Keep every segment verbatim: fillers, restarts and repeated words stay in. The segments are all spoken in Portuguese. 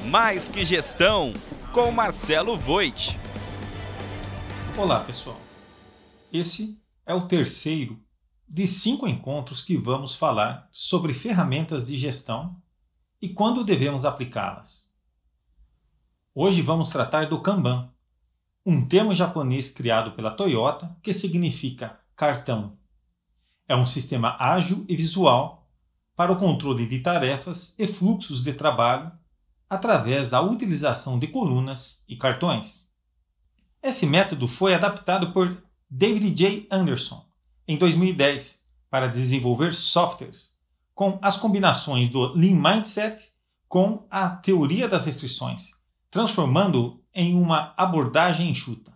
Mais que Gestão, com Marcelo Voit. Olá, pessoal. Esse é o terceiro de cinco encontros que vamos falar sobre ferramentas de gestão e quando devemos aplicá-las. Hoje vamos tratar do Kanban, um termo japonês criado pela Toyota que significa cartão. É um sistema ágil e visual para o controle de tarefas e fluxos de trabalho através da utilização de colunas e cartões. Esse método foi adaptado por David J. Anderson em dois mil e dez para desenvolver softwares com as combinações do Lean Mindset com a teoria das restrições, transformando-o em uma abordagem enxuta.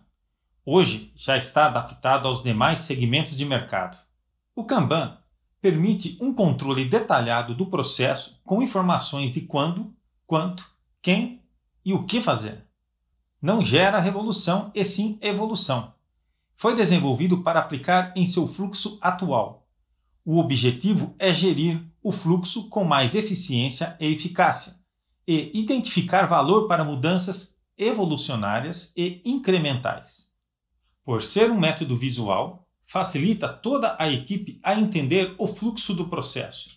Hoje já está adaptado aos demais segmentos de mercado. O Kanban permite um controle detalhado do processo com informações de quando, quanto, quem e o que fazer. Não gera revolução e sim evolução. Foi desenvolvido para aplicar em seu fluxo atual. O objetivo é gerir o fluxo com mais eficiência e eficácia e identificar valor para mudanças evolucionárias e incrementais. Por ser um método visual, facilita toda a equipe a entender o fluxo do processo.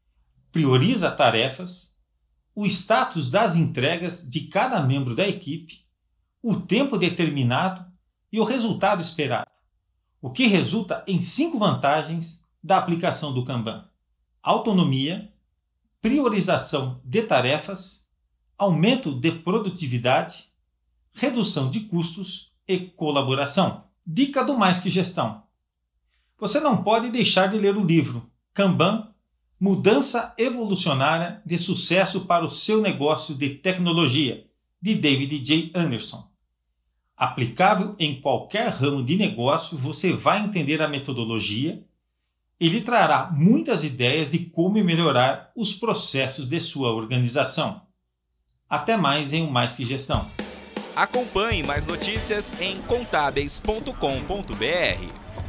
Prioriza tarefas, o status das entregas de cada membro da equipe, o tempo determinado e o resultado esperado, o que resulta em cinco vantagens da aplicação do Kanban: autonomia, priorização de tarefas, aumento de produtividade, redução de custos e colaboração. Dica do Mais que Gestão. Você não pode deixar de ler o livro Kanban, Mudança Evolucionária de Sucesso para o Seu Negócio de Tecnologia, de David J. Anderson. Aplicável em qualquer ramo de negócio, você vai entender a metodologia. Ele trará muitas ideias de como melhorar os processos de sua organização. Até mais em um Mais que Gestão. Acompanhe mais notícias em contábeis ponto com ponto br.